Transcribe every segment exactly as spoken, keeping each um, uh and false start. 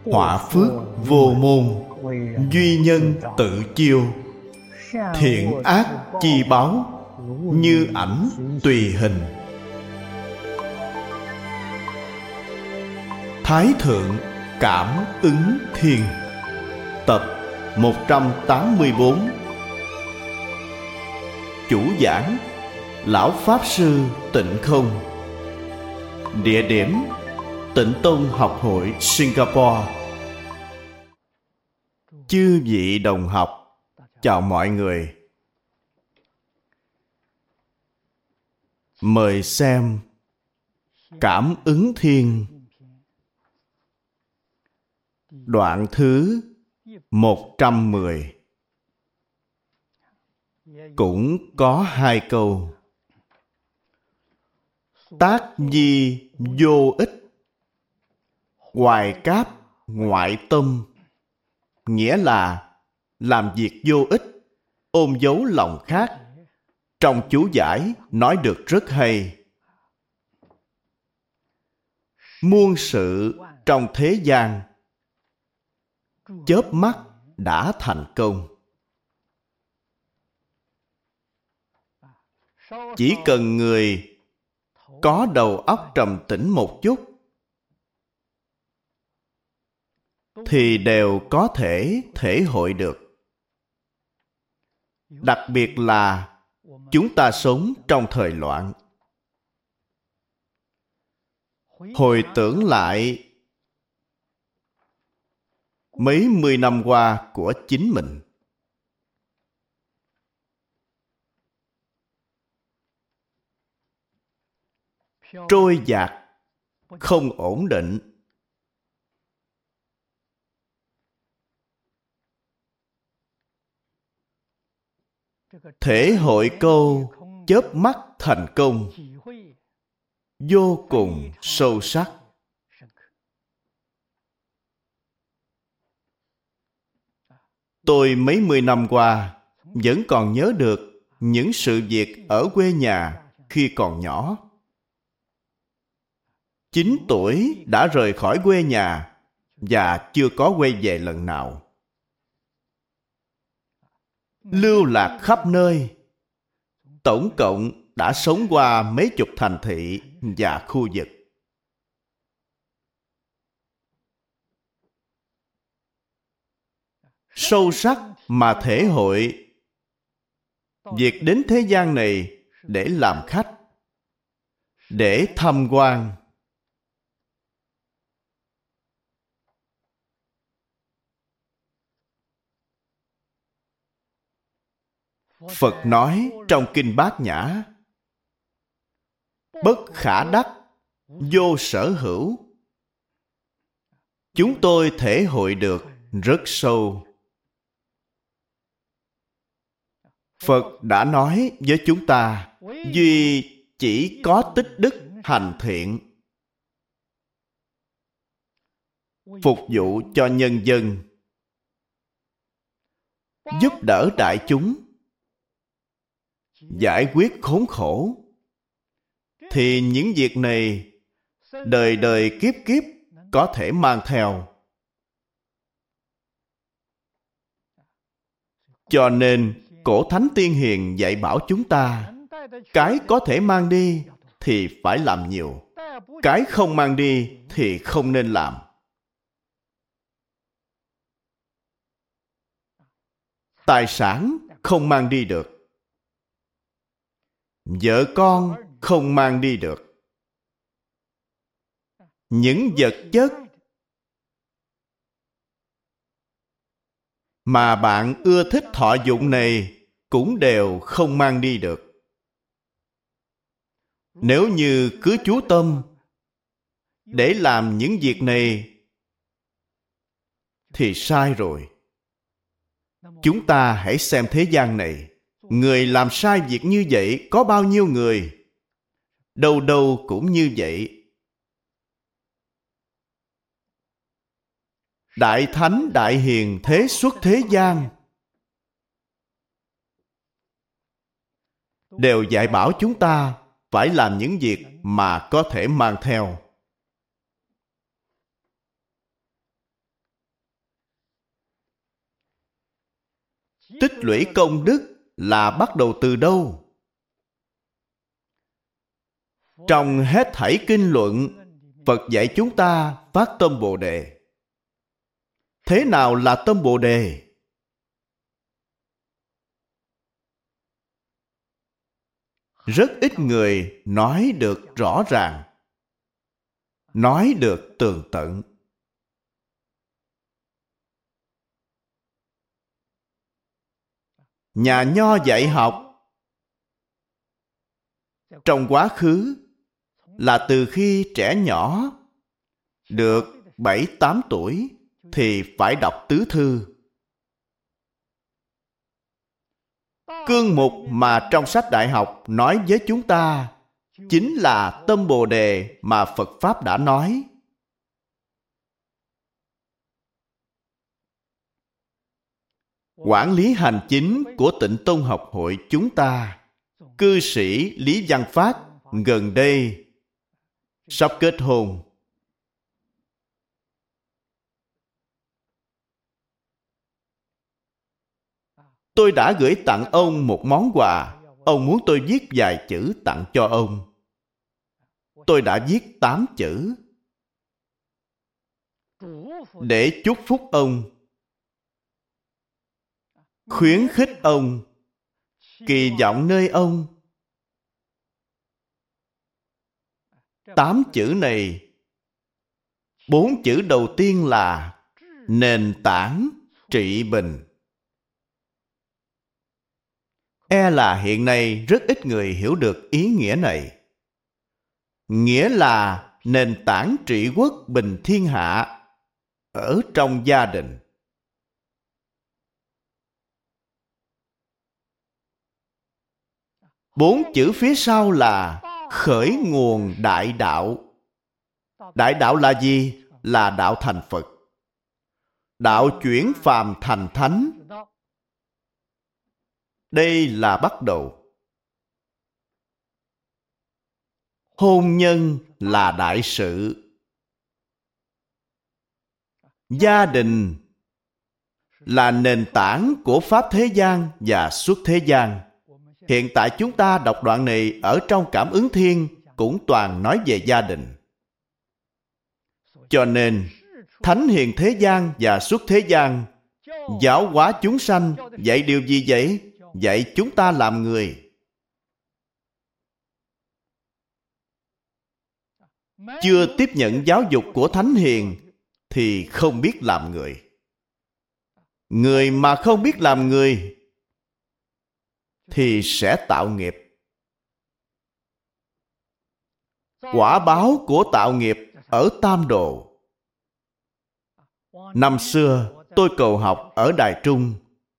họa phước vô môn, duy nhân tự chiêu, thiện ác chi báo, như ảnh tùy hình. Thái Thượng Cảm Ứng Thiên, tập một trăm tám mươi bốn. Chủ giảng Lão Pháp Sư Tịnh Không. Địa điểm Tịnh Tông Học hội Singapore. Chư vị đồng học, chào mọi người. Mời xem Cảm Ứng Thiên, đoạn thứ một trăm mười. Cũng có hai câu. Tác nhi vô ích, hoài cáp ngoại tâm. Nghĩa là làm việc vô ích, ôm dấu lòng khác. Trong chú giải nói được rất hay. Muôn sự trong thế gian, chớp mắt đã thành công. Chỉ cần người có đầu óc trầm tĩnh một chút thì đều có thể thể hội được. Đặc biệt là chúng ta sống trong thời loạn. Hồi tưởng lại mấy mươi năm qua của chính mình. Trôi dạt, không ổn định. Thể hội câu chớp mắt thành công vô cùng sâu sắc. Tôi mấy mươi năm qua vẫn còn nhớ được những sự việc ở quê nhà khi còn nhỏ. Chín tuổi đã rời khỏi quê nhà và chưa có quay về lần nào. Lưu lạc khắp nơi, tổng cộng đã sống qua mấy chục thành thị và khu vực. Sâu sắc mà thể hội việc đến thế gian này để làm khách, để tham quan. Phật nói trong Kinh Bát Nhã, bất khả đắc, vô sở hữu. Chúng tôi thể hội được rất sâu. Phật đã nói với chúng ta, duy chỉ có tích đức hành thiện, phục vụ cho nhân dân, giúp đỡ đại chúng, giải quyết khốn khổ, thì những việc này đời đời kiếp kiếp có thể mang theo. Cho nên Cổ Thánh Tiên Hiền dạy bảo chúng ta, cái có thể mang đi thì phải làm nhiều, cái không mang đi thì không nên làm. Tài sản không mang đi được, vợ con không mang đi được, những vật chất mà bạn ưa thích thọ dụng này cũng đều không mang đi được. Nếu như cứ chú tâm để làm những việc này thì sai rồi. Chúng ta hãy xem thế gian này, người làm sai việc như vậy có bao nhiêu người? Đâu đâu cũng như vậy. Đại Thánh Đại Hiền thế xuất thế gian đều dạy bảo chúng ta phải làm những việc mà có thể mang theo. Tích lũy công đức là bắt đầu từ đâu? Trong hết thảy kinh luận, Phật dạy chúng ta phát tâm Bồ Đề. Thế nào là tâm Bồ Đề? Rất ít người nói được rõ ràng, nói được tường tận. Nhà Nho dạy học trong quá khứ là từ khi trẻ nhỏ được bảy tám tuổi thì phải đọc tứ thư. Cương mục mà trong sách đại học nói với chúng ta chính là tâm Bồ Đề mà Phật Pháp đã nói. Quản lý hành chính của Tịnh Tông Học Hội chúng ta, cư sĩ Lý Văn Phát gần đây sắp kết hôn. Tôi đã gửi tặng ông một món quà. Ông muốn tôi viết vài chữ tặng cho ông. Tôi đã viết tám chữ để chúc phúc ông, khuyến khích ông, kỳ vọng nơi ông. Tám chữ này, bốn chữ đầu tiên là nền tảng trị bình. E là hiện nay rất ít người hiểu được ý nghĩa này. Nghĩa là nền tảng trị quốc bình thiên hạ ở trong gia đình. Bốn chữ phía sau là khởi nguồn đại đạo. Đại đạo là gì? Là đạo thành Phật. Đạo chuyển phàm thành thánh. Đây là bắt đầu. Hôn nhân là đại sự. Gia đình là nền tảng của Pháp thế gian và xuất thế gian. Hiện tại chúng ta đọc đoạn này ở trong Cảm ứng Thiên cũng toàn nói về gia đình. Cho nên, Thánh hiền thế gian và xuất thế gian giáo hóa chúng sanh dạy điều gì vậy? Dạy chúng ta làm người. Chưa tiếp nhận giáo dục của Thánh hiền thì không biết làm người. Người mà không biết làm người thì sẽ tạo nghiệp. Quả báo của tạo nghiệp ở tam đồ. Năm xưa tôi cầu học ở Đài Trung.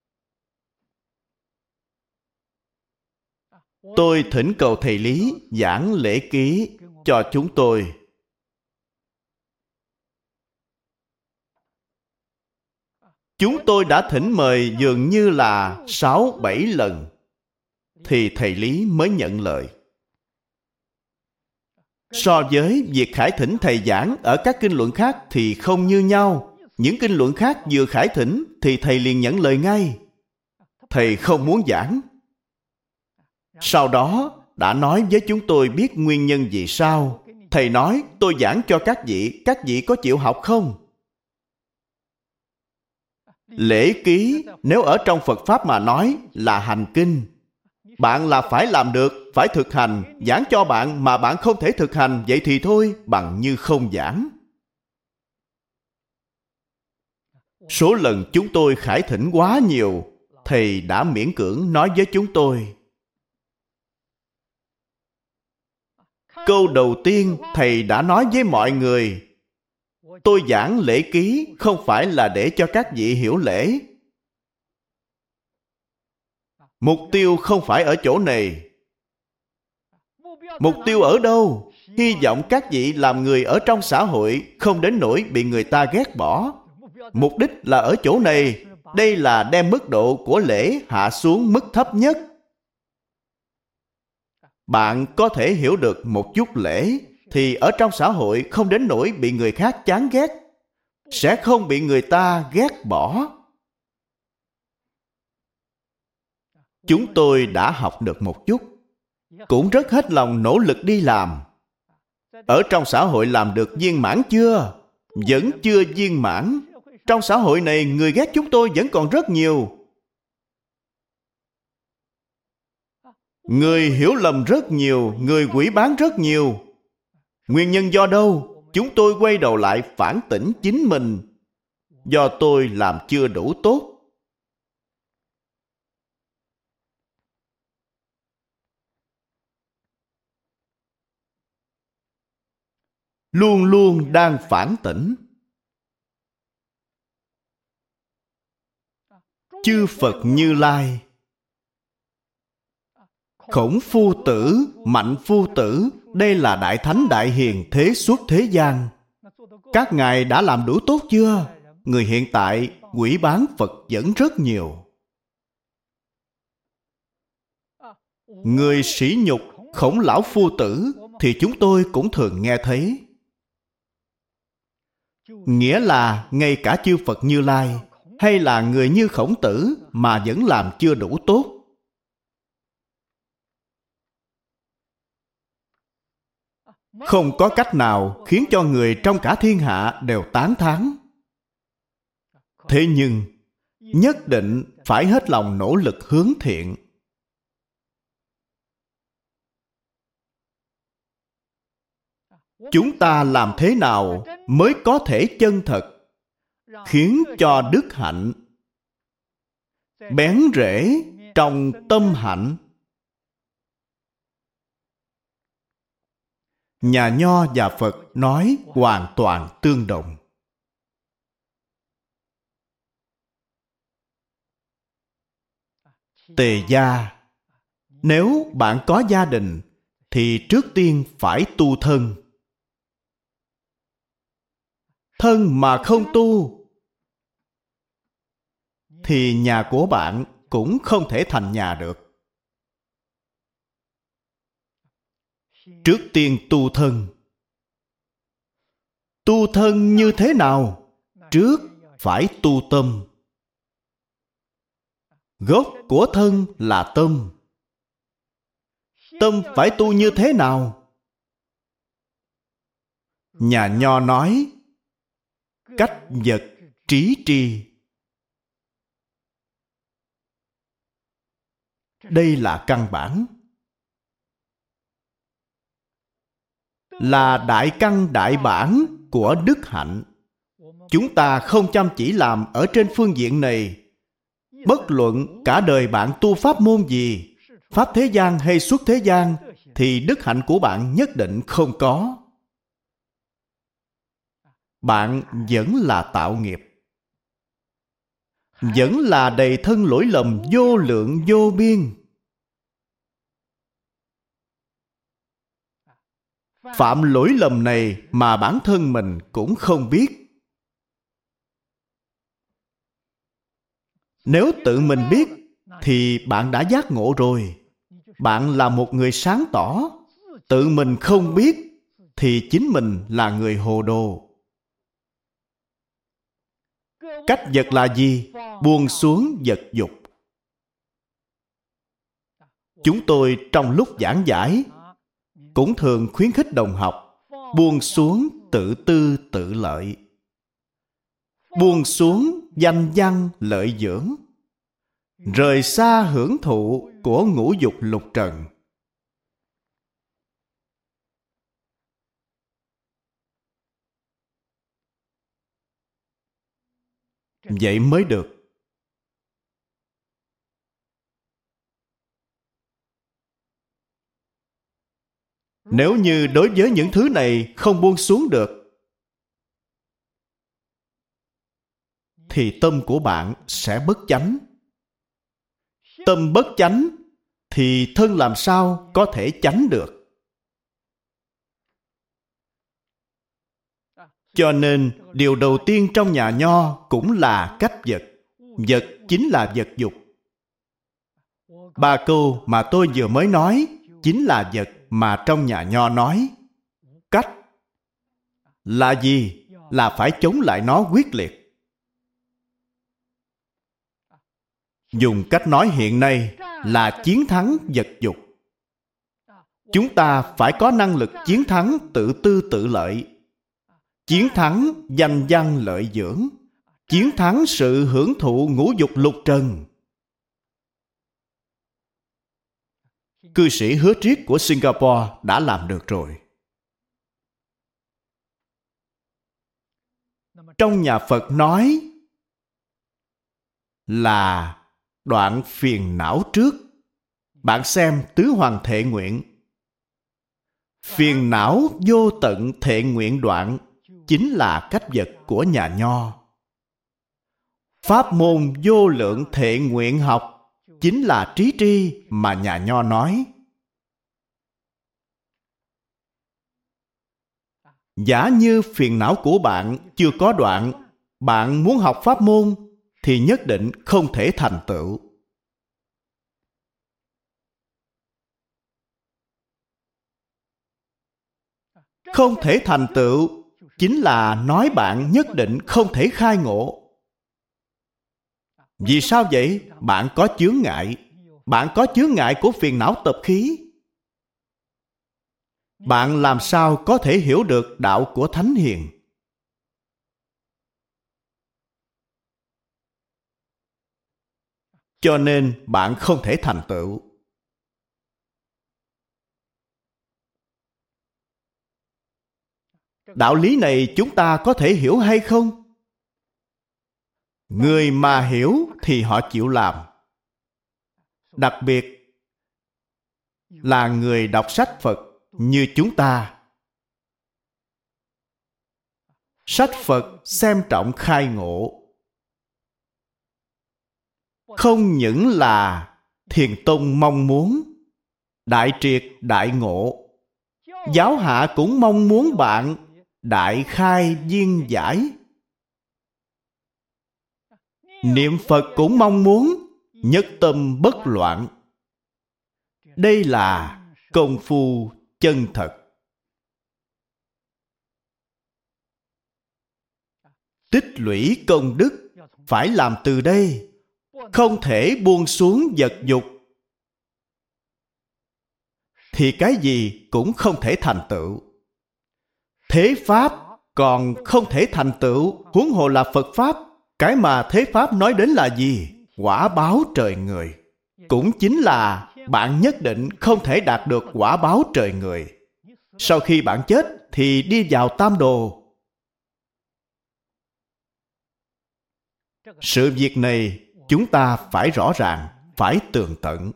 Tôi thỉnh cầu thầy Lý giảng lễ ký cho chúng tôi. Chúng tôi đã thỉnh mời dường như là sáu bảy lần thì thầy Lý mới nhận lời. So với việc khải thỉnh thầy giảng ở các kinh luận khác thì không như nhau. Những kinh luận khác vừa khải thỉnh thì thầy liền nhận lời ngay. Thầy không muốn giảng. Sau đó đã nói với chúng tôi biết nguyên nhân vì sao. Thầy nói tôi giảng cho các vị, các vị có chịu học không? Lễ ký nếu ở trong Phật Pháp mà nói là hành kinh. Bạn là phải làm được, phải thực hành. Giảng cho bạn mà bạn không thể thực hành, vậy thì thôi, bằng như không giảng. Số lần chúng tôi khải thỉnh quá nhiều, thầy đã miễn cưỡng nói với chúng tôi. Câu đầu tiên thầy đã nói với mọi người, tôi giảng lễ ký không phải là để cho các vị hiểu lễ. Mục tiêu không phải ở chỗ này. Mục tiêu ở đâu? Hy vọng các vị làm người ở trong xã hội không đến nỗi bị người ta ghét bỏ. Mục đích là ở chỗ này. Đây là đem mức độ của lễ hạ xuống mức thấp nhất. Bạn có thể hiểu được một chút lễ thì ở trong xã hội không đến nỗi bị người khác chán ghét, sẽ không bị người ta ghét bỏ. Chúng tôi đã học được một chút, cũng rất hết lòng nỗ lực đi làm. Ở trong xã hội làm được viên mãn chưa? Vẫn chưa viên mãn. Trong xã hội này, người ghét chúng tôi vẫn còn rất nhiều. Người hiểu lầm rất nhiều, người quỷ bán rất nhiều. Nguyên nhân do đâu? Chúng tôi quay đầu lại phản tỉnh chính mình. Do tôi làm chưa đủ tốt. Luôn luôn đang phản tỉnh. Chư Phật Như Lai, Khổng Phu Tử, Mạnh Phu Tử, đây là đại thánh đại hiền thế suốt thế gian. Các ngài đã làm đủ tốt chưa? Người hiện tại quỷ bán Phật vẫn rất nhiều. Người sỉ nhục Khổng Lão Phu Tử thì chúng tôi cũng thường nghe thấy. Nghĩa là ngay cả chư Phật Như Lai hay là người như Khổng Tử mà vẫn làm chưa đủ tốt. Không có cách nào khiến cho người trong cả thiên hạ đều tán thán. Thế nhưng, nhất định phải hết lòng nỗ lực hướng thiện. Chúng ta làm thế nào mới có thể chân thật khiến cho đức hạnh bén rễ trong tâm hạnh? Nhà Nho và Phật nói hoàn toàn tương đồng. Tề gia, nếu bạn có gia đình thì trước tiên phải tu thân. Thân mà không tu thì nhà của bạn cũng không thể thành nhà được. Trước tiên tu thân. Tu thân như thế nào? Trước phải tu tâm. Gốc của thân là tâm. Tâm phải tu như thế nào? Nhà Nho nói cách vật trí tri. Đây là căn bản, là đại căn đại bản của đức hạnh. Chúng ta không chăm chỉ làm ở trên phương diện này, bất luận cả đời bạn tu pháp môn gì, pháp thế gian hay xuất thế gian, thì đức hạnh của bạn nhất định không có. Bạn vẫn là tạo nghiệp, vẫn là đầy thân lỗi lầm vô lượng vô biên. Phạm lỗi lầm này mà bản thân mình cũng không biết. Nếu tự mình biết thì bạn đã giác ngộ rồi. Bạn là một người sáng tỏ. Tự mình không biết thì chính mình là người hồ đồ. Cách vật là gì? Buông xuống vật dục. Chúng tôi trong lúc giảng giải cũng thường khuyến khích đồng học buông xuống tự tư tự lợi, buông xuống danh văn lợi dưỡng, rời xa hưởng thụ của ngũ dục lục trần. Vậy mới được. Nếu như đối với những thứ này không buông xuống được, thì tâm của bạn sẽ bất chánh. Tâm bất chánh thì thân làm sao có thể chánh được? Cho nên điều đầu tiên trong nhà Nho cũng là cách vật. Vật chính là vật dục. Ba câu mà tôi vừa mới nói chính là vật mà trong nhà Nho nói. Cách là gì? Là phải chống lại nó quyết liệt. Dùng cách nói hiện nay là chiến thắng vật dục. Chúng ta phải có năng lực chiến thắng tự tư tự lợi, chiến thắng danh văn lợi dưỡng, chiến thắng sự hưởng thụ ngũ dục lục trần. Cư sĩ Hứa Triết của Singapore đã làm được rồi. Trong nhà Phật nói là đoạn phiền não trước. Bạn xem Tứ Hoàng Thệ Nguyện. Phiền não vô tận thệ nguyện đoạn chính là cách vật của nhà Nho. Pháp môn vô lượng thệ nguyện học chính là trí tri mà nhà Nho nói. Giả như phiền não của bạn chưa có đoạn, bạn muốn học pháp môn thì nhất định không thể thành tựu. Không thể thành tựu chính là nói bạn nhất định không thể khai ngộ. Vì sao vậy? Bạn có chướng ngại. Bạn có chướng ngại của phiền não tập khí. Bạn làm sao có thể hiểu được đạo của Thánh Hiền? Cho nên bạn không thể thành tựu. Đạo lý này chúng ta có thể hiểu hay không? Người mà hiểu thì họ chịu làm. Đặc biệt là người đọc sách Phật như chúng ta. Sách Phật xem trọng khai ngộ. Không những là Thiền Tông mong muốn đại triệt đại ngộ, giáo hạ cũng mong muốn bạn đại khai viên giải. Niệm Phật cũng mong muốn nhất tâm bất loạn. Đây là công phu chân thật. Tích lũy công đức phải làm từ đây, không thể buông xuống vật dục thì cái gì cũng không thể thành tựu. Thế Pháp còn không thể thành tựu, huống hồ là Phật Pháp. Cái mà Thế Pháp nói đến là gì? Quả báo trời người. Cũng chính là bạn nhất định không thể đạt được quả báo trời người. Sau khi bạn chết thì đi vào tam đồ. Sự việc này chúng ta phải rõ ràng, phải tường tận.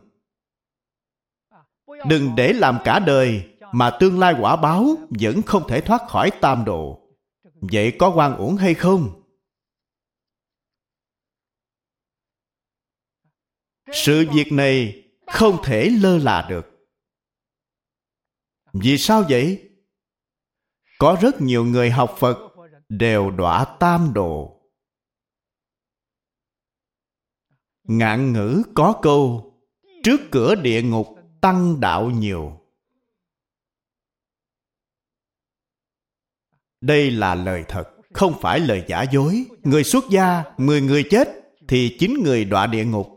Đừng để làm cả đời mà tương lai quả báo vẫn không thể thoát khỏi tam độ. Vậy có oan uổng hay không? Sự việc này không thể lơ là được. Vì sao vậy? Có rất nhiều người học Phật đều đọa tam độ. Ngạn ngữ có câu, trước cửa địa ngục tăng đạo nhiều. Đây là lời thật, không phải lời giả dối. Người xuất gia, mười người chết thì chín người đọa địa ngục.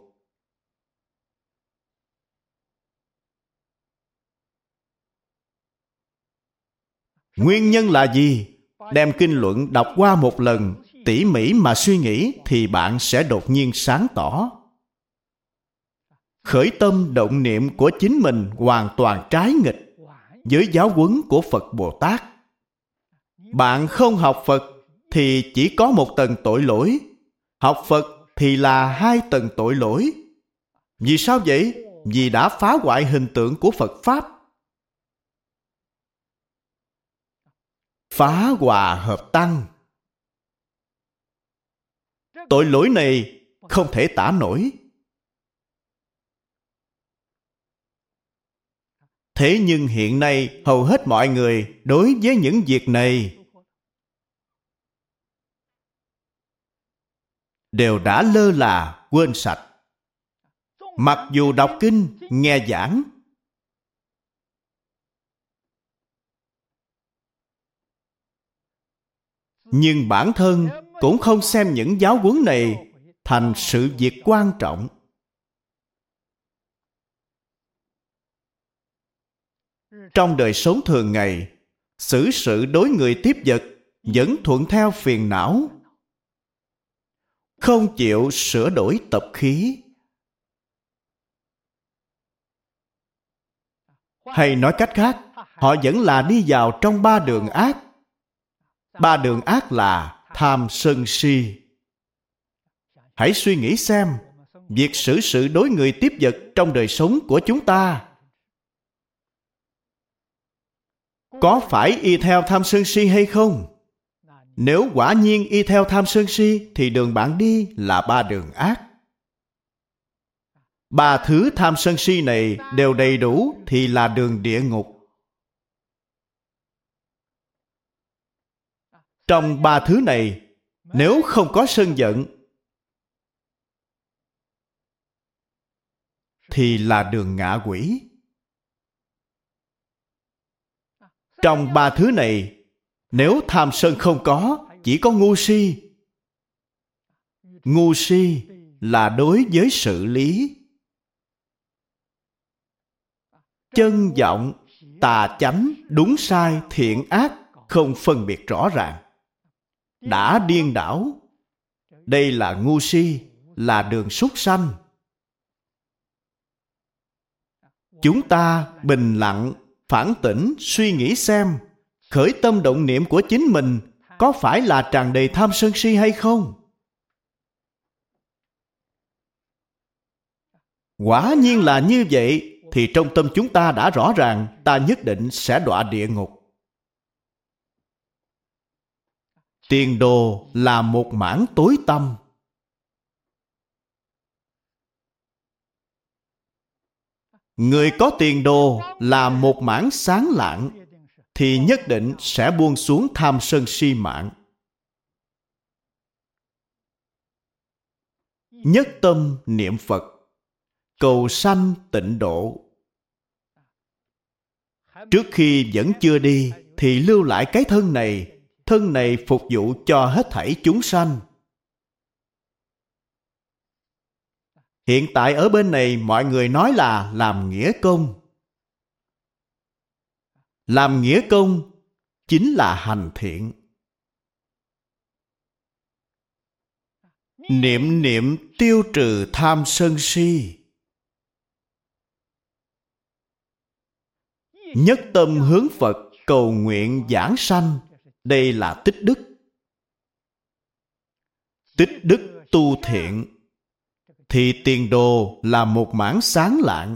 Nguyên nhân là gì? Đem kinh luận đọc qua một lần, tỉ mỉ mà suy nghĩ thì bạn sẽ đột nhiên sáng tỏ. Khởi tâm động niệm của chính mình hoàn toàn trái nghịch với giáo huấn của Phật Bồ Tát. Bạn không học Phật thì chỉ có một tầng tội lỗi. Học Phật thì là hai tầng tội lỗi. Vì sao vậy? Vì đã phá hoại hình tượng của Phật Pháp. Phá hòa hợp tăng. Tội lỗi này không thể tả nổi. Thế nhưng hiện nay hầu hết mọi người đối với những việc này đều đã lơ là, quên sạch. Mặc dù đọc kinh, nghe giảng, nhưng bản thân cũng không xem những giáo huấn này thành sự việc quan trọng. Trong đời sống thường ngày, xử sự đối người tiếp vật vẫn thuận theo phiền não, không chịu sửa đổi tập khí. Hay nói cách khác, họ vẫn là đi vào trong ba đường ác. Ba đường ác là tham sân si. Hãy suy nghĩ xem, việc xử sự đối người tiếp vật trong đời sống của chúng ta có phải y theo tham sân si hay không? Nếu quả nhiên y theo tham sân si thì đường bạn đi là ba đường ác. Ba thứ tham sân si này đều đầy đủ thì là đường địa ngục. Trong ba thứ này, nếu không có sân giận thì là đường ngạ quỷ. Trong ba thứ này, nếu tham sân không có, chỉ có ngu si. Ngu si là đối với sự lý. Chân vọng, tà chánh, đúng sai, thiện ác không phân biệt rõ ràng, đã điên đảo. Đây là ngu si, là đường súc sanh. Chúng ta bình lặng, phản tỉnh, suy nghĩ xem, khởi tâm động niệm của chính mình có phải là tràn đầy tham sân si hay không? Quả nhiên là như vậy, thì trong tâm chúng ta đã rõ ràng ta nhất định sẽ đọa địa ngục. Tiền đồ là một mảng tối tăm. Người có tiền đồ là một mảng sáng lạng thì nhất định sẽ buông xuống tham sân si mạng. Nhất tâm niệm Phật, cầu sanh tịnh độ. Trước khi vẫn chưa đi thì lưu lại cái thân này. Thân này phục vụ cho hết thảy chúng sanh. Hiện tại ở bên này mọi người nói là làm nghĩa công. Làm nghĩa công chính là hành thiện. Niệm niệm tiêu trừ tham sân si. Nhất tâm hướng Phật cầu nguyện giảng sanh. Đây là tích đức. Tích đức tu thiện thì tiền đồ là một mảng sáng lạng.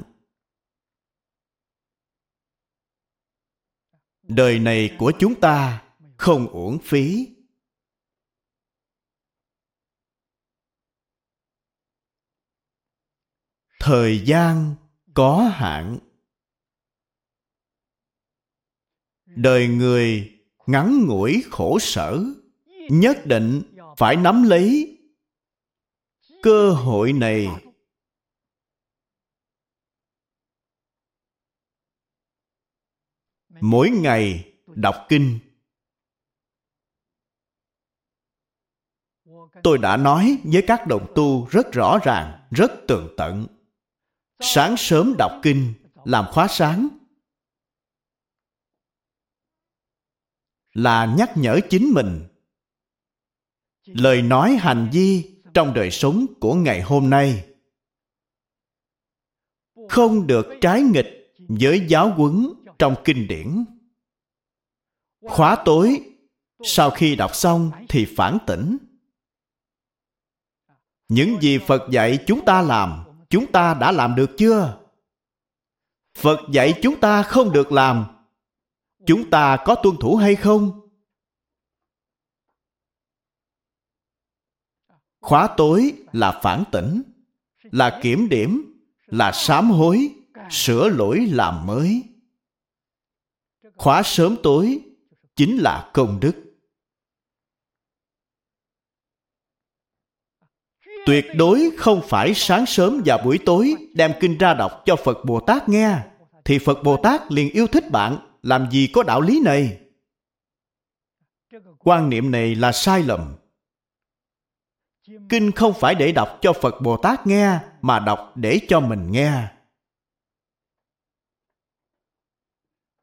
Đời này của chúng ta không uổng phí. Thời gian có hạn. Đời người ngắn ngủi khổ sở, nhất định phải nắm lấy cơ hội này. Mỗi ngày đọc kinh. Tôi đã nói với các đồng tu rất rõ ràng, rất tường tận. Sáng sớm đọc kinh, làm khóa sáng, là nhắc nhở chính mình. Lời nói hành vi trong đời sống của ngày hôm nay không được trái nghịch với giáo huấn trong kinh điển. Khóa tối, sau khi đọc xong thì phản tỉnh. Những gì Phật dạy chúng ta làm, chúng ta đã làm được chưa? Phật dạy chúng ta không được làm, chúng ta có tuân thủ hay không? Khóa tối là phản tỉnh, là kiểm điểm, là sám hối, sửa lỗi làm mới. Khóa sớm tối chính là công đức. Tuyệt đối không phải sáng sớm và buổi tối đem kinh ra đọc cho Phật Bồ Tát nghe, thì Phật Bồ Tát liền yêu thích bạn. Làm gì có đạo lý này? Quan niệm này là sai lầm. Kinh không phải để đọc cho Phật Bồ Tát nghe, mà đọc để cho mình nghe.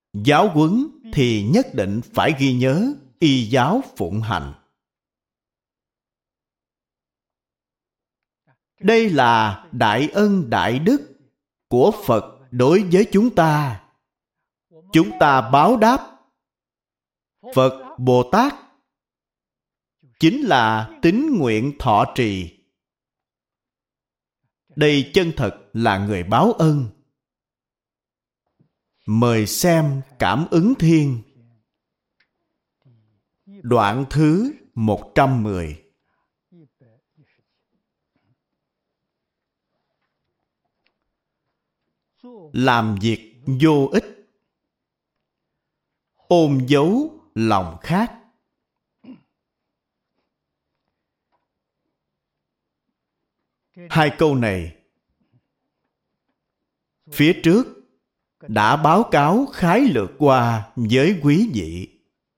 Giáo huấn thì nhất định phải ghi nhớ, y giáo phụng hành. Đây là đại ân đại đức của Phật đối với chúng ta. Chúng ta báo đáp Phật Bồ Tát chính là tín nguyện thọ trì. Đây chân thật là người báo ân. Mời xem Cảm ứng thiên, đoạn thứ một trăm mười. Làm việc vô ích, ôm dấu lòng khác. Hai câu này phía trước đã báo cáo khái lược qua với quý vị.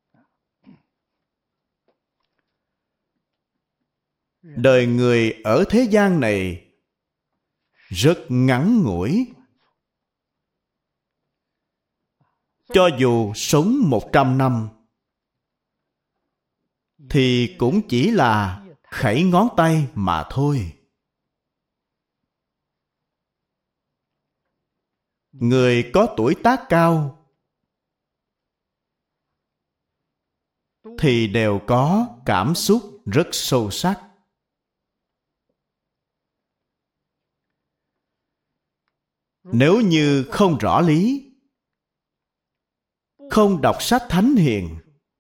Đời người ở thế gian này rất ngắn ngủi. Cho dù sống một trăm năm thì cũng chỉ là khẩy ngón tay mà thôi. Người có tuổi tác cao thì đều có cảm xúc rất sâu sắc. Nếu như không rõ lý, không đọc sách thánh hiền,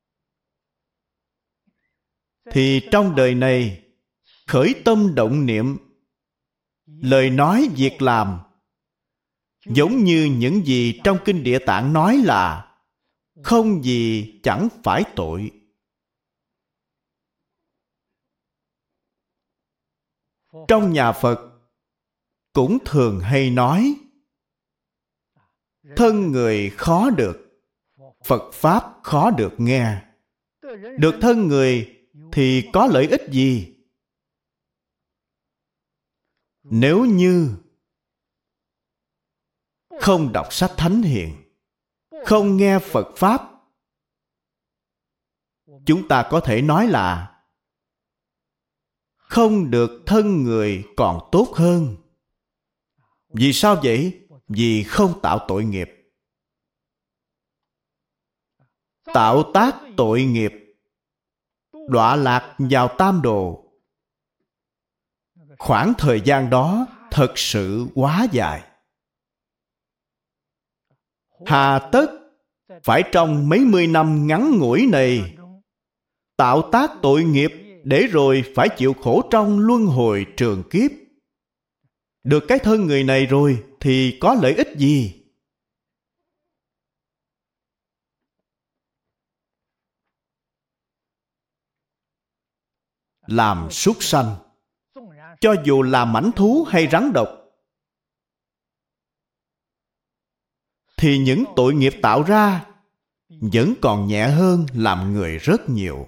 thì trong đời này khởi tâm động niệm, lời nói việc làm giống như những gì trong Kinh Địa Tạng nói là không gì chẳng phải tội. Trong nhà Phật cũng thường hay nói thân người khó được, Phật Pháp khó được nghe. Được thân người thì có lợi ích gì? Nếu như không đọc sách thánh hiền, không nghe Phật Pháp, chúng ta có thể nói là không được thân người còn tốt hơn. Vì sao vậy? Vì không tạo tội nghiệp. Tạo tác tội nghiệp, đọa lạc vào tam đồ. Khoảng thời gian đó thật sự quá dài. Hà tất phải trong mấy mươi năm ngắn ngủi này tạo tác tội nghiệp để rồi phải chịu khổ trong luân hồi trường kiếp. Được cái thân người này rồi thì có lợi ích gì? Làm súc sanh, cho dù là mãnh thú hay rắn độc, thì những tội nghiệp tạo ra vẫn còn nhẹ hơn làm người rất nhiều.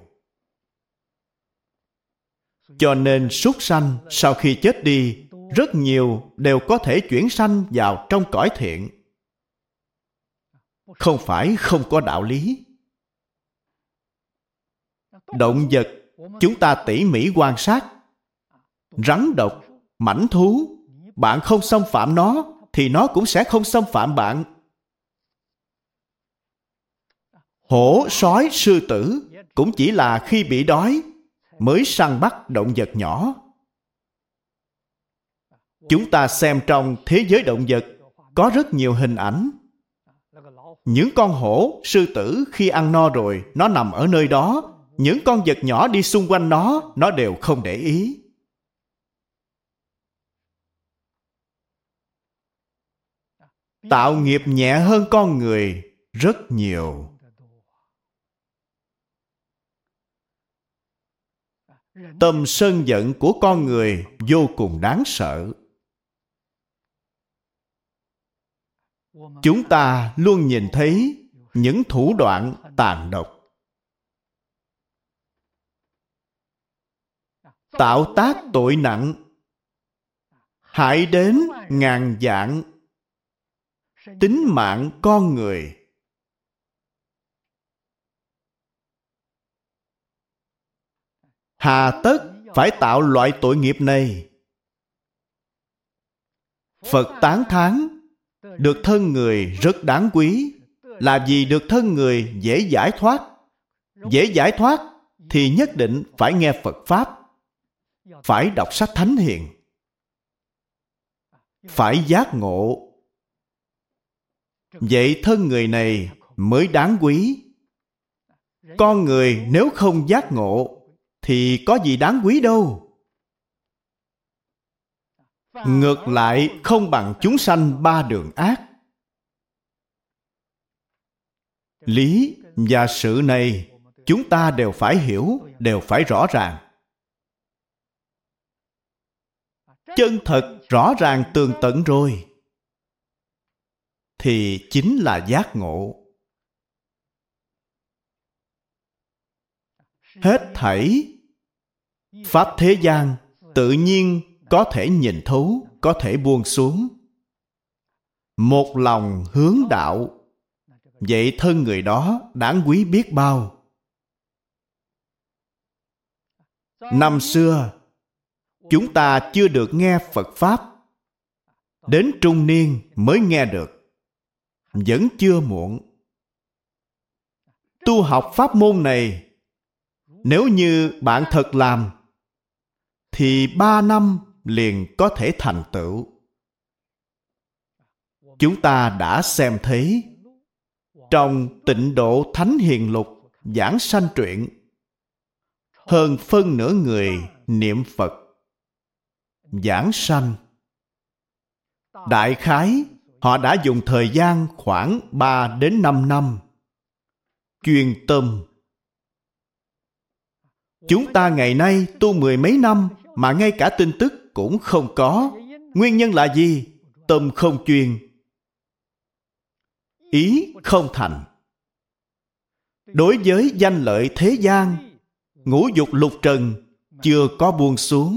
Cho nên súc sanh sau khi chết đi, rất nhiều đều có thể chuyển sanh vào trong cõi thiện. Không phải không có đạo lý. Động vật, chúng ta tỉ mỉ quan sát. Rắn độc, mãnh thú, bạn không xâm phạm nó, thì nó cũng sẽ không xâm phạm bạn. Hổ, sói, sư tử cũng chỉ là khi bị đói mới săn bắt động vật nhỏ. Chúng ta xem trong thế giới động vật có rất nhiều hình ảnh. Những con hổ, sư tử khi ăn no rồi, nó nằm ở nơi đó. Những con vật nhỏ đi xung quanh nó, nó đều không để ý. Tạo nghiệp nhẹ hơn con người rất nhiều. Tâm sân giận của con người vô cùng đáng sợ. Chúng ta luôn nhìn thấy những thủ đoạn tàn độc, tạo tác tội nặng, hại đến ngàn vạn tính mạng con người. hà tất phải tạo loại tội nghiệp này? Phật tán thán được thân người rất đáng quý, là vì được thân người dễ giải thoát. Dễ giải thoát thì nhất định phải nghe Phật Pháp, phải đọc sách Thánh Hiền, phải giác ngộ. Vậy thân người này mới đáng quý. Con người nếu không giác ngộ thì có gì đáng quý đâu. Ngược lại không bằng chúng sanh ba đường ác. Lý và sự này chúng ta đều phải hiểu, đều phải rõ ràng. Chân thật rõ ràng tường tận rồi thì chính là giác ngộ. Hết thảy pháp thế gian tự nhiên có thể nhìn thấu, có thể buông xuống. Một lòng hướng đạo, vậy thân người đó đáng quý biết bao. Năm xưa chúng ta chưa được nghe Phật Pháp, đến trung niên mới nghe được. Vẫn chưa muộn. Tu học pháp môn này, nếu như bạn thật làm, thì ba năm liền có thể thành tựu. Chúng ta đã xem thấy trong Tịnh Độ Thánh Hiền Lục giảng sanh truyện, hơn phân nửa người niệm Phật giảng sanh. Đại khái họ đã dùng thời gian khoảng ba đến năm năm chuyên tâm. Chúng ta ngày nay tu mười mấy năm mà ngay cả tin tức cũng không có. Nguyên nhân là gì? Tâm không chuyên, ý không thành. Đối với danh lợi thế gian, ngũ dục lục trần chưa có buông xuống.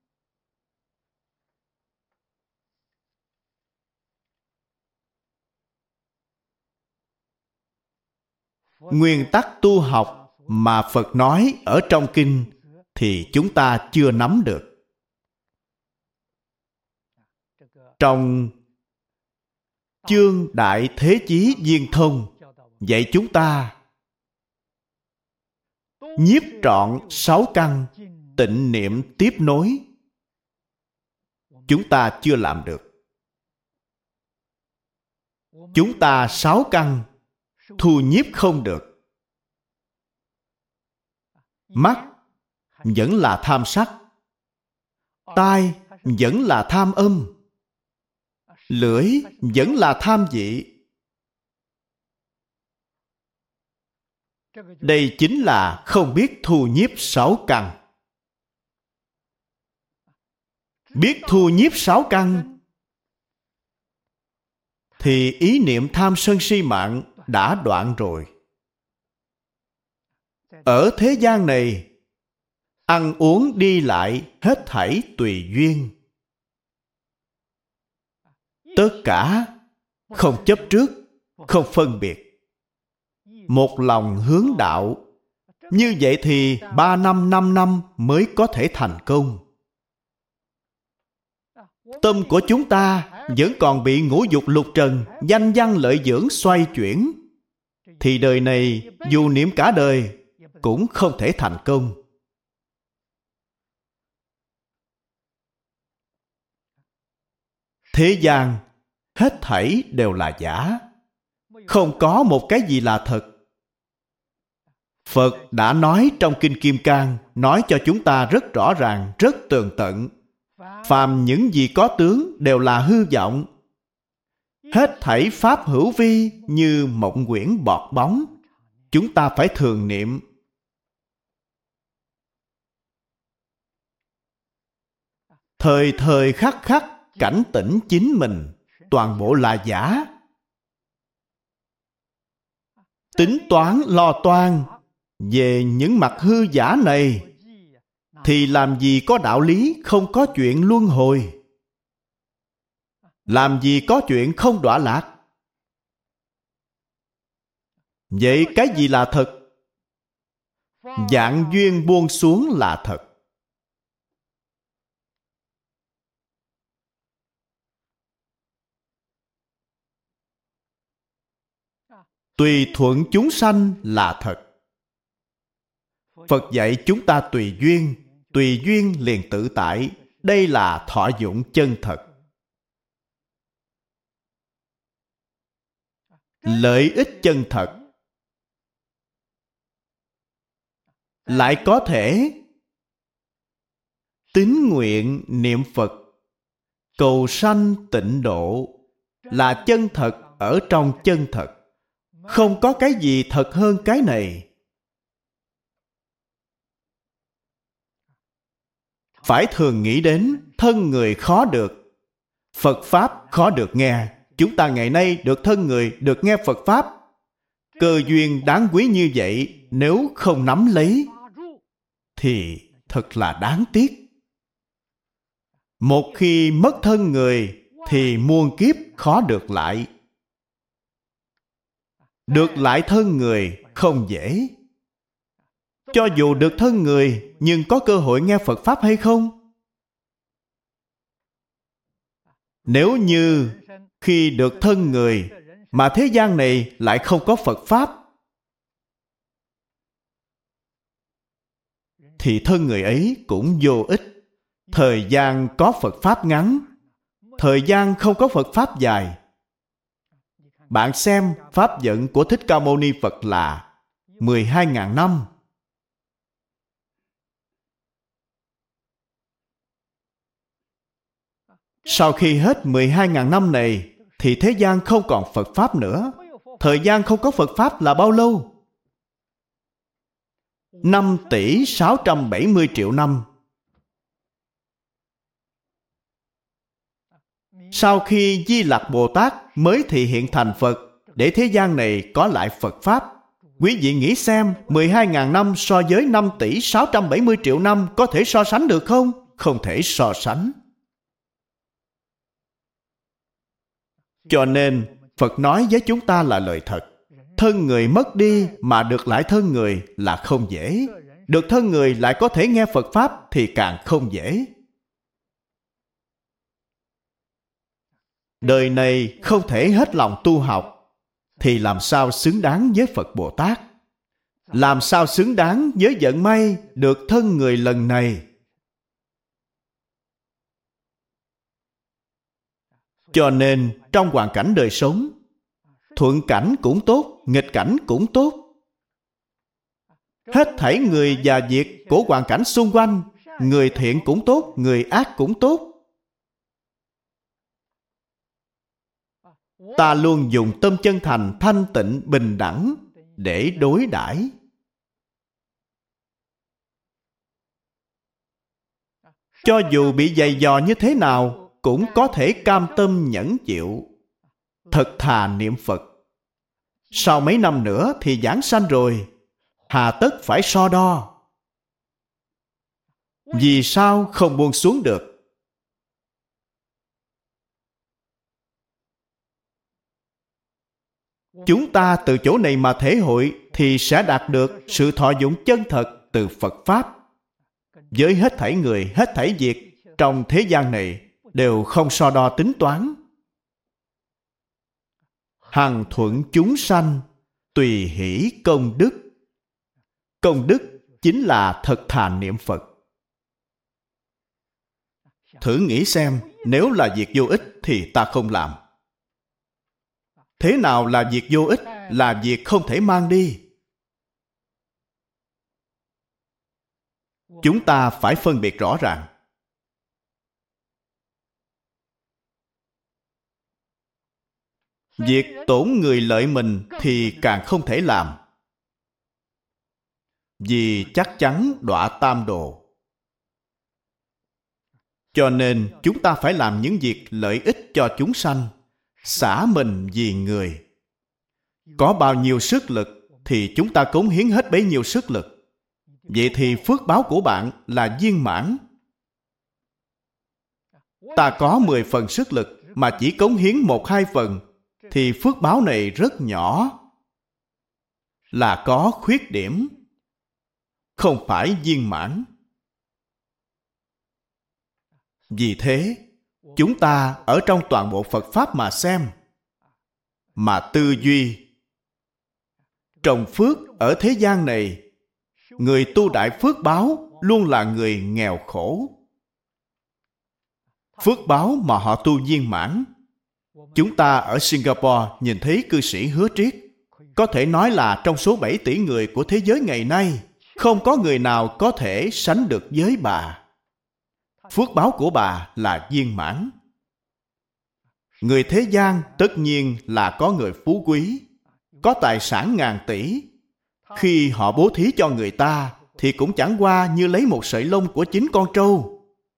Nguyên tắc tu học mà Phật nói ở trong kinh thì chúng ta chưa nắm được. Trong chương Đại Thế Chí Viên Thông dạy chúng ta nhiếp trọn sáu căn, tịnh niệm tiếp nối. Chúng ta chưa làm được. Chúng ta sáu căn thu nhiếp không được. Mắt vẫn là tham sắc, tai vẫn là tham âm, lưỡi vẫn là tham vị. Đây chính là không biết thu nhiếp sáu căn. Biết thu nhiếp sáu căn thì ý niệm tham sân si mạng đã đoạn rồi. Ở thế gian này, ăn uống đi lại hết thảy tùy duyên. Tất cả không chấp trước, không phân biệt. Một lòng hướng đạo. Như vậy thì ba năm, năm năm mới có thể thành công. Tâm của chúng ta vẫn còn bị ngũ dục lục trần, danh văn lợi dưỡng xoay chuyển, thì đời này dù niệm cả đời cũng không thể thành công. Thế gian hết thảy đều là giả, không có một cái gì là thật. Phật đã nói trong Kinh Kim Cang, nói cho chúng ta rất rõ ràng, rất tường tận. Phàm những gì có tướng đều là hư vọng. Hết thảy pháp hữu vi như mộng quyển bọt bóng. Chúng ta phải thường niệm. Thời thời khắc khắc cảnh tỉnh chính mình, toàn bộ là giả. Tính toán lo toan về những mặt hư giả này thì làm gì có đạo lý không có chuyện luân hồi? Làm gì có chuyện không đọa lạc? Vậy cái gì là thật? Vạn duyên buông xuống là thật. Tùy thuận chúng sanh là thật. Phật dạy chúng ta tùy duyên, tùy duyên liền tự tại. Đây là thọ dụng chân thật. Lợi ích chân thật. Lại có thể tín nguyện niệm Phật, cầu sanh tịnh độ, là chân thật ở trong chân thật. Không có cái gì thật hơn cái này. Phải thường nghĩ đến thân người khó được, Phật Pháp khó được nghe. Chúng ta ngày nay được thân người, được nghe Phật Pháp. Cơ duyên đáng quý như vậy, nếu không nắm lấy, thì thật là đáng tiếc. Một khi mất thân người, thì muôn kiếp khó được lại. Được lại thân người không dễ. Cho dù được thân người, nhưng có cơ hội nghe Phật Pháp hay không? Nếu như khi được thân người, mà thế gian này lại không có Phật Pháp, thì thân người ấy cũng vô ích. Thời gian có Phật Pháp ngắn, thời gian không có Phật Pháp dài. Bạn xem Pháp vận của Thích Ca Mâu Ni Phật là mười hai nghìn năm. Sau khi hết mười hai nghìn năm này, thì thế gian không còn Phật Pháp nữa. Thời gian không có Phật Pháp là bao lâu? năm tỷ sáu trăm bảy mươi triệu năm. Sau khi Di Lặc Bồ Tát mới thị hiện thành Phật, để thế gian này có lại Phật Pháp. Quý vị nghĩ xem, mười hai nghìn năm so với năm tỷ sáu trăm bảy mươi triệu năm có thể so sánh được không? Không thể so sánh. Cho nên, Phật nói với chúng ta là lời thật. Thân người mất đi mà được lại thân người là không dễ. Được thân người lại có thể nghe Phật Pháp thì càng không dễ. Đời này không thể hết lòng tu học, thì làm sao xứng đáng với Phật Bồ Tát? Làm sao xứng đáng với vận may được thân người lần này? Cho nên trong hoàn cảnh đời sống, thuận cảnh cũng tốt, nghịch cảnh cũng tốt. Hết thảy người và việc của hoàn cảnh xung quanh, người thiện cũng tốt, người ác cũng tốt. Ta luôn dùng tâm chân thành, thanh tịnh, bình đẳng để đối đãi. Cho dù bị dày dò như thế nào, cũng có thể cam tâm nhẫn chịu. Thật thà niệm Phật. Sau mấy năm nữa thì giảng sanh rồi, hà tất phải so đo. Vì sao không buông xuống được? Chúng ta từ chỗ này mà thể hội thì sẽ đạt được sự thọ dụng chân thật từ Phật Pháp. Với hết thảy người, hết thảy việc trong thế gian này đều không so đo tính toán. Hằng thuận chúng sanh, tùy hỷ công đức. Công đức chính là thật thà niệm Phật. Thử nghĩ xem, nếu là việc vô ích thì ta không làm. Thế nào là việc vô ích? Là việc không thể mang đi. Chúng ta phải phân biệt rõ ràng. Việc tổn người lợi mình thì càng không thể làm. Vì chắc chắn đọa tam đồ. Cho nên chúng ta phải làm những việc lợi ích cho chúng sanh, xả mình vì người. Có bao nhiêu sức lực thì chúng ta cống hiến hết bấy nhiêu sức lực. Vậy thì phước báo của bạn là viên mãn. Ta có mười phần sức lực mà chỉ cống hiến một hai phần, thì phước báo này rất nhỏ, là có khuyết điểm. không phải viên mãn. Vì thế, chúng ta ở trong toàn bộ Phật Pháp mà xem, mà tư duy. Trồng phước ở thế gian này, người tu đại phước báo luôn là người nghèo khổ. Phước báo mà họ tu viên mãn. Chúng ta ở Singapore nhìn thấy cư sĩ Hứa Triết, có thể nói là trong số bảy tỷ người của thế giới ngày nay, không có người nào có thể sánh được với bà. Phước báo của bà là viên mãn. Người thế gian tất nhiên là có người phú quý, có tài sản ngàn tỷ. Khi họ bố thí cho người ta, thì cũng chẳng qua như lấy một sợi lông của chính con trâu.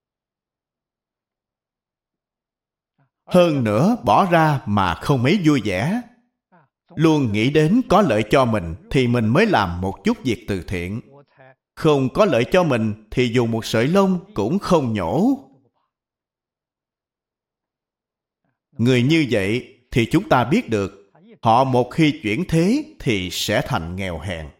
Hơn nữa, bỏ ra mà không mấy vui vẻ. Luôn nghĩ đến có lợi cho mình thì mình mới làm một chút việc từ thiện. Không có lợi cho mình thì dù một sợi lông cũng không nhổ. Người như vậy thì chúng ta biết được, họ một khi chuyển thế thì sẽ thành nghèo hèn.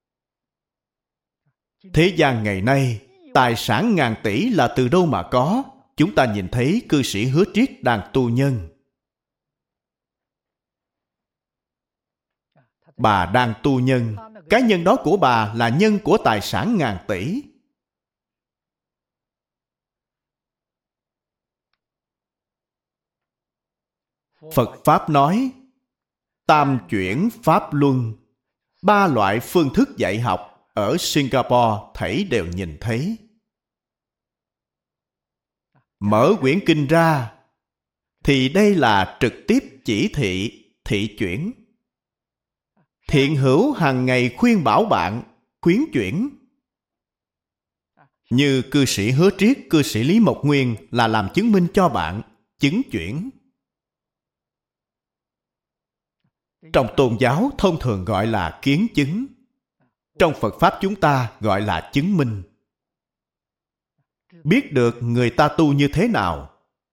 Thế gian ngày nay, tài sản ngàn tỷ là từ đâu mà có? Chúng ta nhìn thấy cư sĩ Hứa Triết đang tu nhân. Bà đang tu nhân. Cái nhân đó của bà là nhân của tài sản ngàn tỷ. Phật Pháp nói, tam chuyển Pháp luân, ba loại phương thức dạy học ở Singapore thảy đều nhìn thấy. Mở quyển kinh ra, thì đây là trực tiếp chỉ thị, thị chuyển. Thiện hữu hàng ngày khuyên bảo bạn, khuyến chuyển. Như cư sĩ Hứa Triết, cư sĩ Lý Mộc Nguyên là làm chứng minh cho bạn, chứng chuyển. Trong tôn giáo thông thường gọi là kiến chứng. Trong Phật Pháp chúng ta gọi là chứng minh. Biết được người ta tu như thế nào.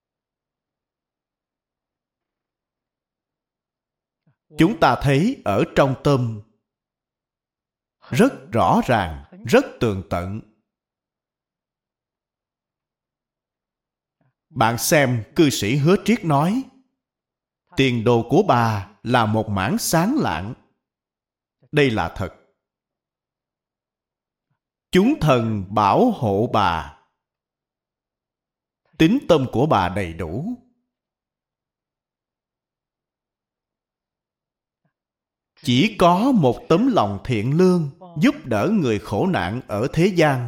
Chúng ta thấy ở trong tâm rất rõ ràng, rất tường tận. Bạn xem cư sĩ Hứa Triết nói, tiền đồ của bà là một mảng sáng lạng. Đây là thật. Chúng thần bảo hộ bà. Tín tâm của bà đầy đủ. Chỉ có một tấm lòng thiện lương giúp đỡ người khổ nạn ở thế gian.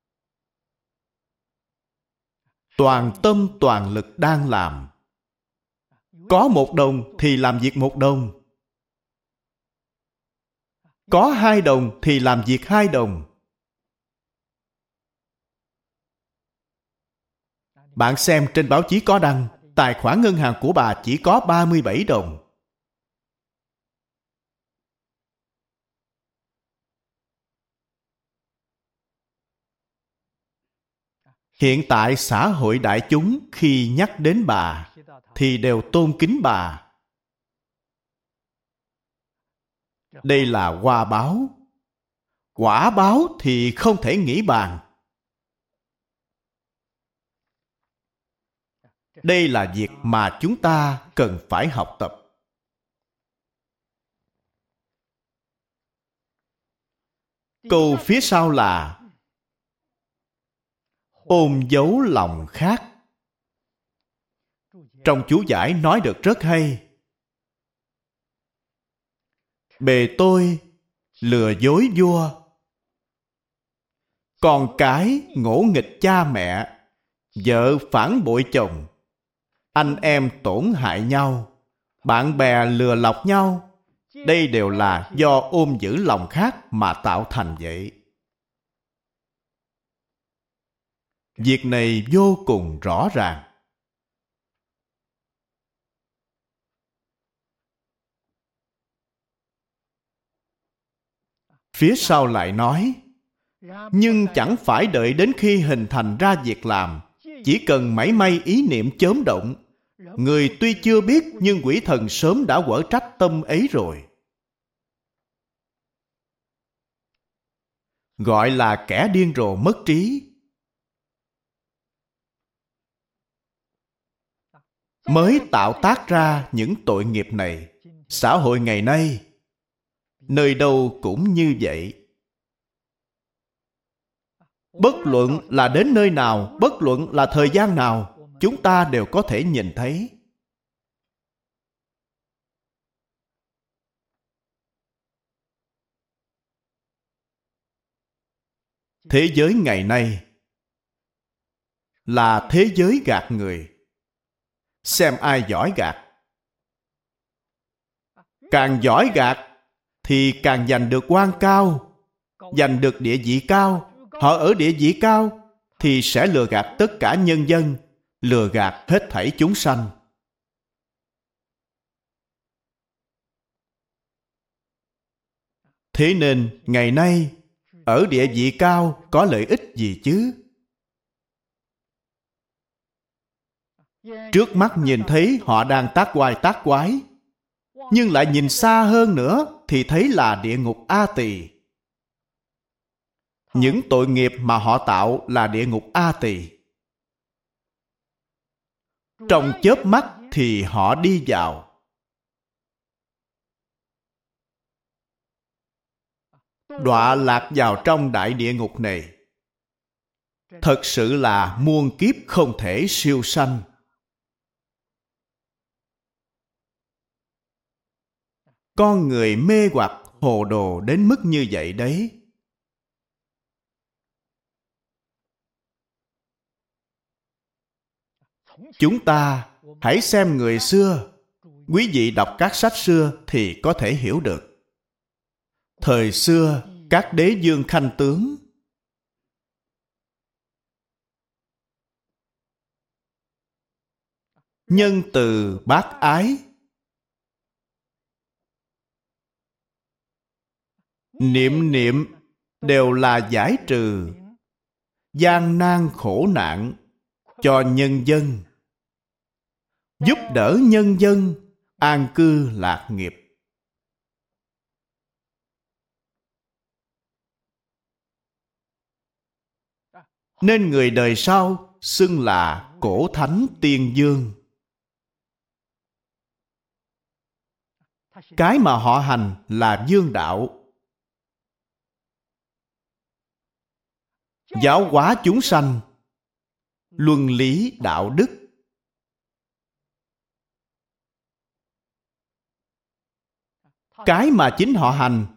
Toàn tâm toàn lực đang làm. Có một đồng thì làm việc một đồng. Có hai đồng thì làm việc hai đồng. Bạn xem trên báo chí có đăng, tài khoản ngân hàng của bà chỉ có ba mươi bảy đồng. Hiện tại xã hội đại chúng khi nhắc đến bà thì đều tôn kính bà. Đây là hoa báo. Quả báo thì không thể nghĩ bàn. Đây là việc mà chúng ta cần phải học tập. Câu phía sau là ôm dấu lòng khác. Trong chú giải nói được rất hay. Bề tôi lừa dối vua, con cái ngỗ nghịch cha mẹ, vợ phản bội chồng, anh em tổn hại nhau, bạn bè lừa lọc nhau. Đây đều là do ôm giữ lòng khác mà tạo thành vậy. Việc này vô cùng rõ ràng. Phía sau lại nói, nhưng chẳng phải đợi đến khi hình thành ra việc làm, chỉ cần mảy may ý niệm chớm động, người tuy chưa biết nhưng quỷ thần sớm đã quở trách tâm ấy rồi. gọi là kẻ điên rồ mất trí. Mới tạo tác ra những tội nghiệp này. Xã hội ngày nay, nơi đâu cũng như vậy. Bất luận là đến nơi nào, bất luận là thời gian nào, chúng ta đều có thể nhìn thấy. Thế giới ngày nay là thế giới gạt người. Xem ai giỏi gạt. Càng giỏi gạt thì càng giành được quan cao, giành được địa vị cao. Họ ở địa vị cao thì sẽ lừa gạt tất cả nhân dân, lừa gạt hết thảy chúng sanh. Thế nên ngày nay ở địa vị cao có lợi ích gì chứ? Trước mắt nhìn thấy họ đang tác oai tác quái, nhưng lại nhìn xa hơn nữa thì thấy là địa ngục A Tỳ. Những tội nghiệp mà họ tạo là địa ngục A Tỳ. Trong chớp mắt thì họ đi vào. Đọa lạc vào trong đại địa ngục này. Thật sự là muôn kiếp không thể siêu sanh. Con người mê hoặc hồ đồ đến mức như vậy đấy. Chúng ta hãy xem người xưa. Quý vị đọc các sách xưa thì có thể hiểu được. Thời xưa, các đế vương khanh tướng nhân từ bác ái, niệm niệm đều là giải trừ gian nan khổ nạn cho nhân dân, giúp đỡ nhân dân an cư lạc nghiệp. Nên người đời sau xưng là cổ thánh tiên dương. Cái mà họ hành là dương đạo. Giáo hóa chúng sanh, luân lý đạo đức. Cái mà chính họ hành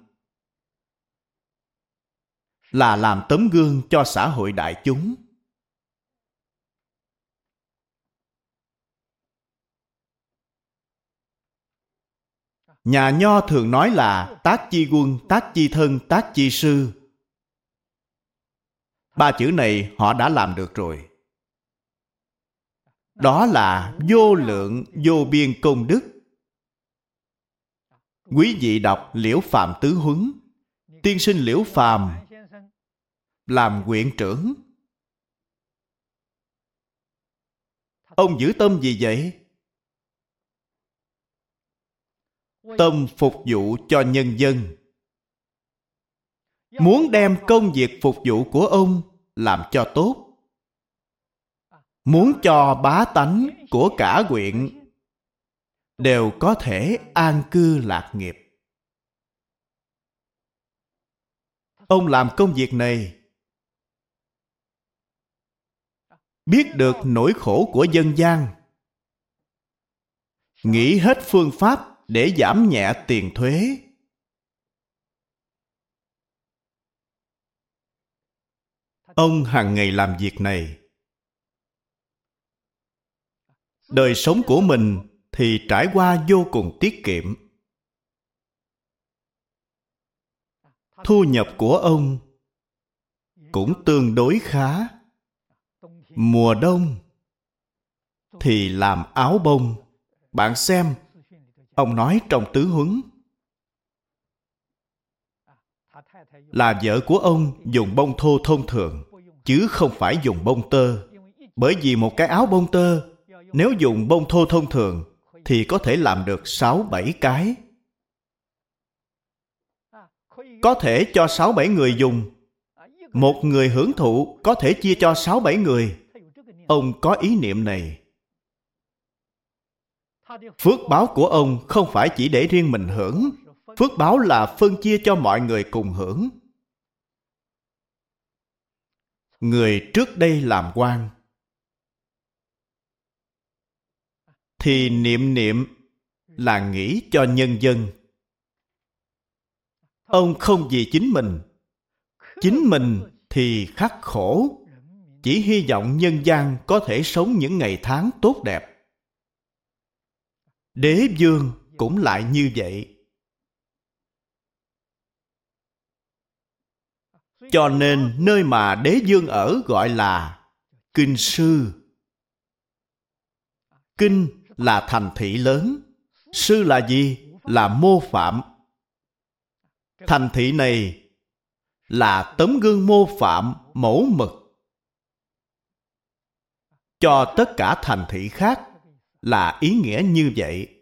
là làm tấm gương cho xã hội đại chúng. Nhà Nho thường nói là tác chi quân, tác chi thân, tác chi sư. Ba chữ này họ đã làm được rồi. Đó là vô lượng vô biên công đức. Quý vị đọc Liễu Phàm Tứ Huấn, tiên sinh Liễu Phàm làm huyện trưởng. Ông giữ tâm gì vậy? Tâm phục vụ cho nhân dân. Muốn đem công việc phục vụ của ông làm cho tốt. Muốn cho bá tánh của cả huyện đều có thể an cư lạc nghiệp. Ông làm công việc này, biết được nỗi khổ của dân gian, nghĩ hết phương pháp để giảm nhẹ tiền thuế. Ông hàng ngày làm việc này. Đời sống của mình thì trải qua vô cùng tiết kiệm. Thu nhập của ông cũng tương đối khá. Mùa đông thì làm áo bông. Bạn xem, ông nói trong Tứ Huấn là vợ của ông dùng bông thô thông thường, chứ không phải dùng bông tơ. Bởi vì một cái áo bông tơ, nếu dùng bông thô thông thường thì có thể làm được sáu bảy cái. Có thể cho sáu bảy người dùng, Một người hưởng thụ có thể chia cho sáu bảy người. Ông có ý niệm này. Phước báo của ông không phải chỉ để riêng mình hưởng. Phước báo là phân chia cho mọi người cùng hưởng. Người trước đây làm quan thì niệm niệm là nghĩ cho nhân dân. Ông không vì chính mình. Chính mình thì khắc khổ, chỉ hy vọng nhân gian có thể sống những ngày tháng tốt đẹp. Đế vương cũng lại như vậy. Cho nên nơi mà đế vương ở gọi là kinh sư. Kinh là thành thị lớn. Sư là gì? Là mô phạm. Thành thị này là tấm gương mô phạm mẫu mực cho tất cả thành thị khác, là ý nghĩa như vậy.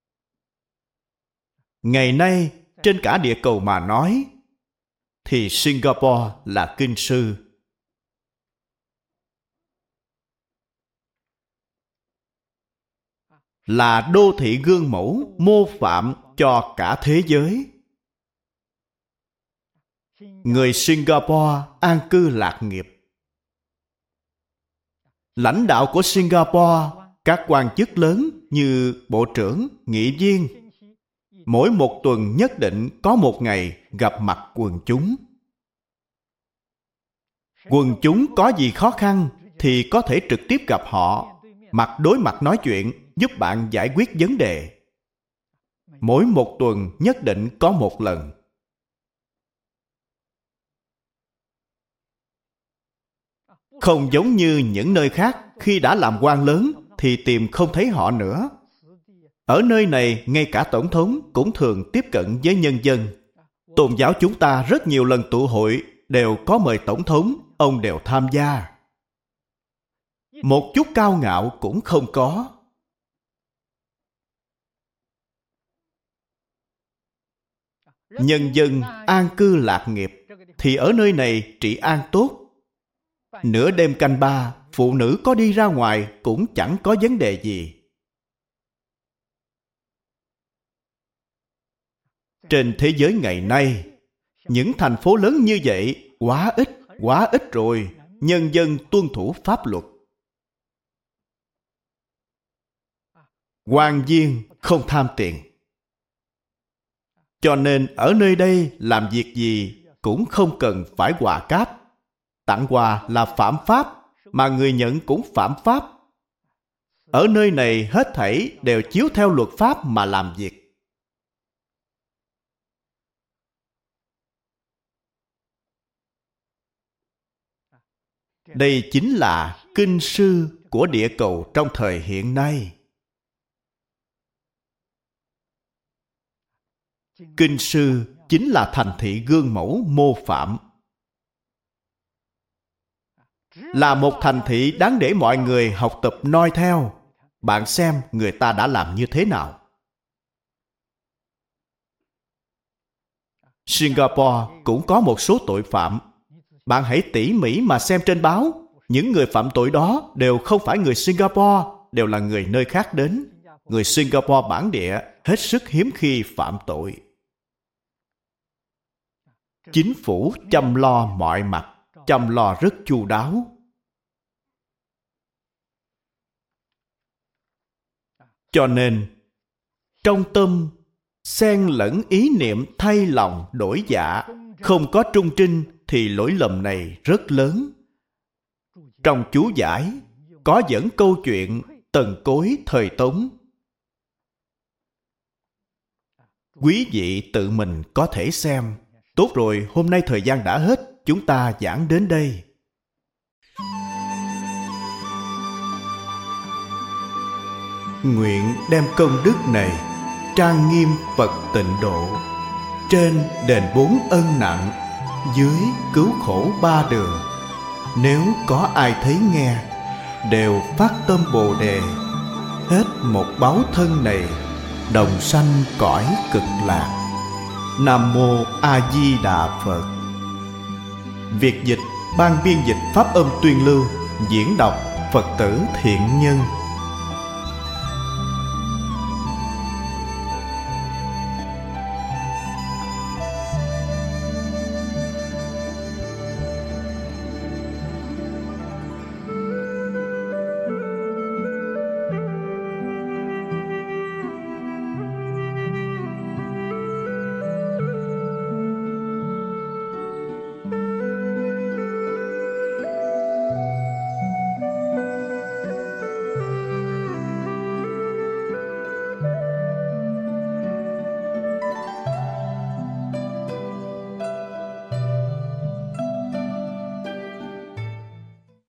Ngày nay trên cả địa cầu mà nói thì Singapore là kinh sư. Là đô thị gương mẫu mô phạm cho cả thế giới. Người Singapore an cư lạc nghiệp. Lãnh đạo của Singapore, các quan chức lớn như bộ trưởng, nghị viên, mỗi một tuần nhất định có một ngày gặp mặt quần chúng. Quần chúng có gì khó khăn thì có thể trực tiếp gặp họ, mặt đối mặt nói chuyện, giúp bạn giải quyết vấn đề. Mỗi một tuần nhất định có một lần. Không giống như những nơi khác, khi đã làm quan lớn thì tìm không thấy họ nữa. Ở nơi này, ngay cả tổng thống cũng thường tiếp cận với nhân dân. Tôn giáo chúng ta rất nhiều lần tụ hội đều có mời tổng thống, ông đều tham gia. Một chút cao ngạo cũng không có. Nhân dân an cư lạc nghiệp thì ở nơi này trị an tốt. Nửa đêm canh ba, phụ nữ có đi ra ngoài cũng chẳng có vấn đề gì. Trên thế giới ngày nay, những thành phố lớn như vậy quá ít, quá ít rồi. Nhân dân tuân thủ pháp luật. Quan viên không tham tiền. Cho nên ở nơi đây làm việc gì cũng không cần phải quà cáp. Tặng quà là phạm pháp, mà người nhận cũng phạm pháp. Ở nơi này hết thảy đều chiếu theo luật pháp mà làm việc. Đây chính là kinh sư của địa cầu trong thời hiện nay. Kinh sư chính là thành thị gương mẫu mô phạm. Là một thành thị đáng để mọi người học tập noi theo. Bạn xem người ta đã làm như thế nào. Singapore cũng có một số tội phạm. Bạn hãy tỉ mỉ mà xem trên báo. Những người phạm tội đó đều không phải người Singapore, đều là người nơi khác đến. Người Singapore bản địa hết sức hiếm khi phạm tội. Chính phủ chăm lo mọi mặt, chăm lo rất chu đáo. Cho nên, trong tâm xen lẫn ý niệm thay lòng đổi dạ, không có trung trinh thì lỗi lầm này rất lớn. Trong chú giải có dẫn câu chuyện Tần Cối thời Tống. Quý vị tự mình có thể xem. Tốt rồi, hôm nay thời gian đã hết, chúng ta giảng đến đây. Nguyện đem công đức này trang nghiêm Phật Tịnh Độ, trên đền bốn ân nặng, dưới cứu khổ ba đường. Nếu có ai thấy nghe, đều phát tâm Bồ Đề, hết một báo thân này, đồng sanh cõi cực lạc. Nam mô A Di Đà Phật. Việt dịch, ban biên dịch Pháp âm Tuyên Lưu. Diễn đọc Phật tử Thiện Nhân.